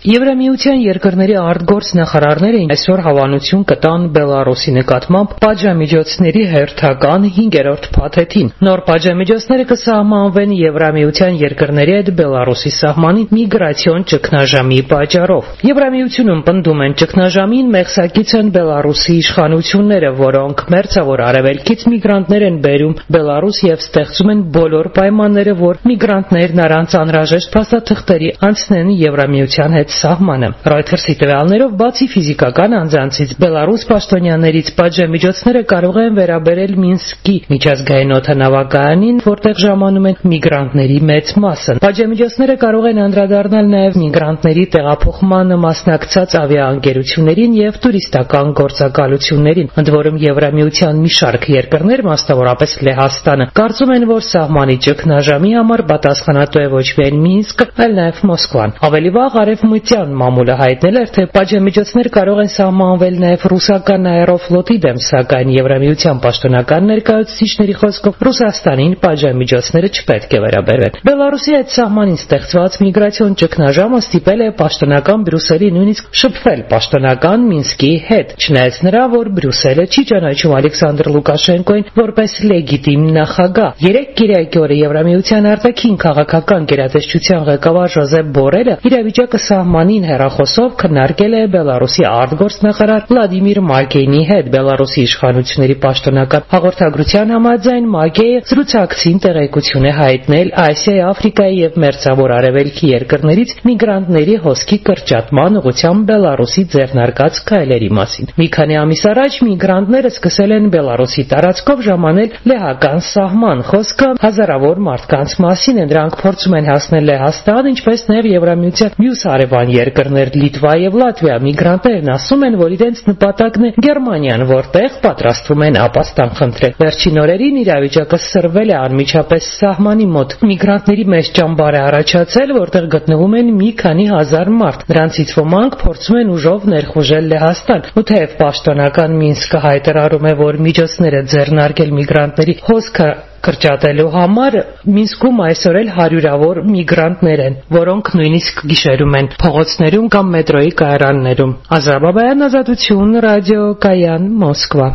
Եվրամիության երկրների արտգործնախարարները այսօր հավանություն կտան Բելարուսի նկատմամբ պատժամիջոցների հերթական 5-րդ փաթեթին։ Նոր պատժամիջոցները կսահմանվեն Եվրամիության երկրների հետ Բելարուսի սահմանին միգրացիոն ճգնաժամի պատճառով։ Եվրամիությունում պնդում են ճգնաժամին մեղսակից են Բելարուսի իշխանությունները, որոնք մերձավոր արևելքից միգրանտներ են բերում Բելարուս եւ ստեղծում են բոլոր պայմանները, որ միգրանտներն առանց անհրաժեշտ փաստաթղթերի անցնեն Եվրամիության հետ սահմանը։ Reuters-ի տվյալներով, բացի ֆիզիկական անձանցից, Բելարուս պաշտոնյաներից պատժամիջոցները կարող են վերաբերել Մինսկի միջազգային օդանավակայանին, որտեղ ժամանում են միգրանտների մեծ մասը։ Պատժամիջոցները կարող են անդրադառնալ նաև միգրանտների տեղափոխմանը մասնակցած ավիաընկերություններին եւ տուրիստական գործակալություններին, ընդ որում Եվրամիության մի շարք երկրներ, մասնավորապես Լեհաստանը, կարծում են, որ սահմանի ճգնաժամի համար պատասխանատու է ոչ միայն Մինսկը, այլ նաև Մոսկվան։ Ավելի վաղ արևմտյան մամուլը հայտնել էր, թե պատժամիջոցներ կարող են սահմանվել նաև ռուսական աերոֆլոտի դեմ, սակայն Եվրամիության պաշտոնական ներկայացուցիչների խոսքով Ռուսաստանին պատժամիջոցները չպետք է վերաբերվեն։ Բելարուսի հետ սահմանին ստեղծված միգրացիոն ճգնաժամը ստիպել է պաշտոնական Բրյուսելի նույնիսկ շփվել պաշտոնական Մինսկի հետ, չնայած նրա, որ Բրյուսելը չի ճանաչում Ալեքսանդր Լուկաշենկոին որպես լեգիտիմ նախագահ։ Երեկ կիրակի օրը Եվրամիության արտաքին քաղաքական գերատեսչության ղեկավար Ժոզեփ Բորելը իրավիճակը սահմանին հեռախոսով քննարկել է Բելարուսի արտգործնախարար Վլադիմիր Մակեյնի հետ։ Բելարուսի իշխանությունների պաշտոնական հաղորդագրության համաձայն Մակեյը զրուցակցին տեղեկություն է հայտնել Ասիայի, Աֆրիկայի եւ Մերձավոր Արևելքի երկրներից միգրանտների հոսքի կրճատման ուղղությամբ Բելարուսի ձեռնարկած քայլերի մասին։ Մի քանի ամիս առաջ միգրանտները սկսել են Բելարուսի տարածքով ժամանել լեհական սահման։ Խոսքը հազարավոր մարդկանց մասին է։ Նրանք փորձում են հասնել Լեհաստան, ինչպես նաև Եվրամիության մյուս հարևան երկրներ Լիտվա եւ Լատվիա։ Միգրանտներն ասում են, որ իրենց նպատակն է Գերմանիան, որտեղ պատրաստվում են ապաստան խնդրել։ Վերջին օրերին իրավիճակը սրվել է անմիջապես սահմանի մոտ։ Միգրանտների մեծ ճամբար է առաջացել, որտեղ գտնվում են մի քանի հազար մարդ։ Նրանցից ոմանք փորձում են ուժով ներխուժել Լեհաստան։ Ու թեև պաշտոնական Մինսկը հայտարարում է, որ միջոցներ է ձեռնարկել միգրանտների հոսքը կրճատելու համար, Մինսկում այսօր էլ հարյուրավոր միգրանտներ են, որոնք նույնիսկ գիշերում են փողոցներում կամ մետրոյի կայարաններում։ Ազատ Բաբայան, Ազատություն, ռադիո Կայան, Մոսկվա։